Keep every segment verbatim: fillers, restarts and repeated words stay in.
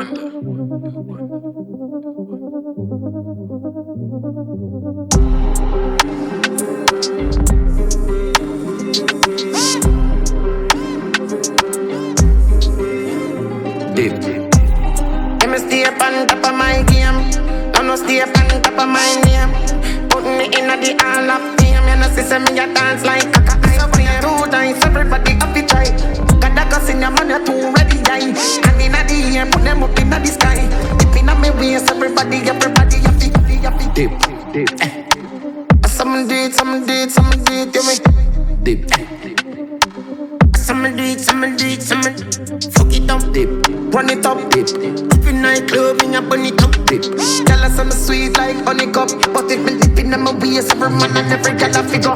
wonder. Deep. Let me stay up on top of my game. I no stay up on top of my name. Put me in the hall of fame. You know see me a dance like a cock. I play two times, everybody have to try. Got that gas in your man, you're too ready, guy. And in the air, put them up in the sky. Dip in my waist, everybody, everybody have to, have to dip, dip. Eh. Some do it, some do it, some do it, you me dip. Some do it, some do it, some fuck it up, dip. Run it up, dip. Up in nightclub, in a bunny top, dip. Tell us I'm sweet like honeycomb, but it been dipping in my waist, every man and every girl I figure.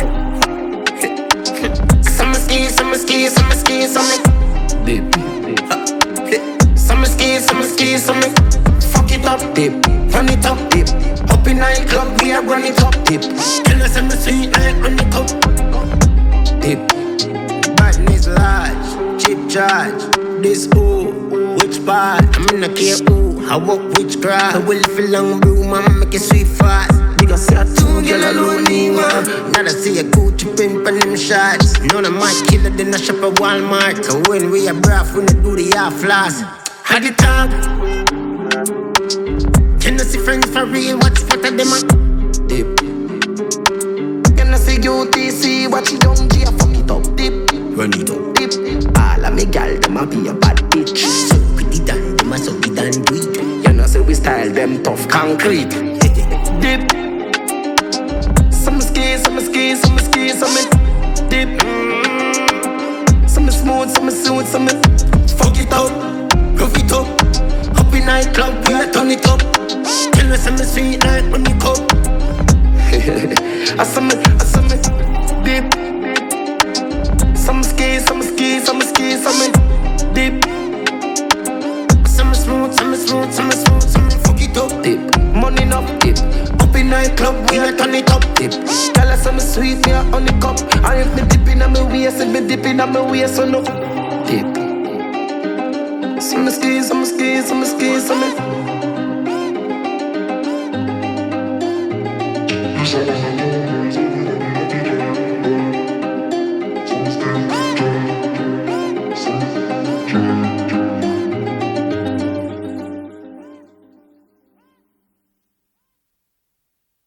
Some skis, some skis, some skis, some dip. Some skis, some skis, some fuck it up, dip. Run it up, dip. Up in nightclub, we are run it up, dip. Tell us I'm sweet like honeycomb, dip. Badness large, chip charge. This ooh, which part? I'm in a care ooh, I walk which grass. I will feel long room, I'ma make it sweet fast. Because see a two girl alone in one. Now I see a Gucci pimp and them shots. None of my killer then I shop at Walmart. So when we are braff, when I do the half floss. Had the talk. Can I see friends for real? What's what of them a dip? Can I see U T C? Watch it down, G, I fuck it up, dip. Run it up, dip. All of me gal, them a be a bad bitch. So pretty done, them a so be done do it. You know say we style them tough concrete. Dip. Some skis, some skis, some skis, some dip. Mm. Some smooth, some suit, some fuck it up, rough it up. Up in nightclub, we a turn it up. Tell us I'm sweet like honeycomb. I some, I some dip. Some skis, some skis, some skis, some dip. Some smooth, some smooth, some smooth, some fuck it up, dip. Money enough, dip. Up in nightclub, we a turn it up, dip. Tell us I'm sweet, me a honeycomb. And if me dip in my waist, if me dip in my waist, so no dip. Some skis, some skis, some skis, some